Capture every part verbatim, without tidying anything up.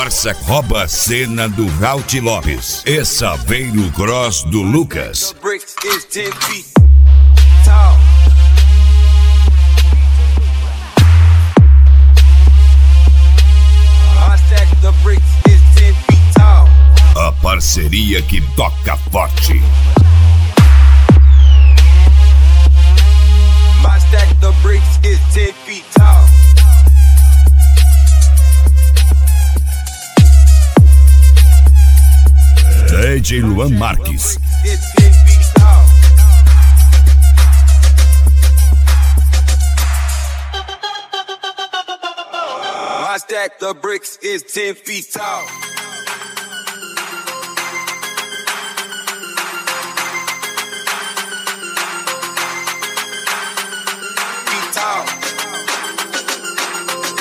Corsa rouba a cena do Raul Lopes. E Saveiro Cross do Lucas. A parceria que toca forte. My stack the bricks is ten feet tall. D J Luan Marques. My stack the bricks is ten feet tall.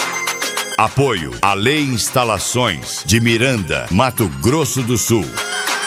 Apoio Ale Instalações de Miranda, Mato Grosso do Sul.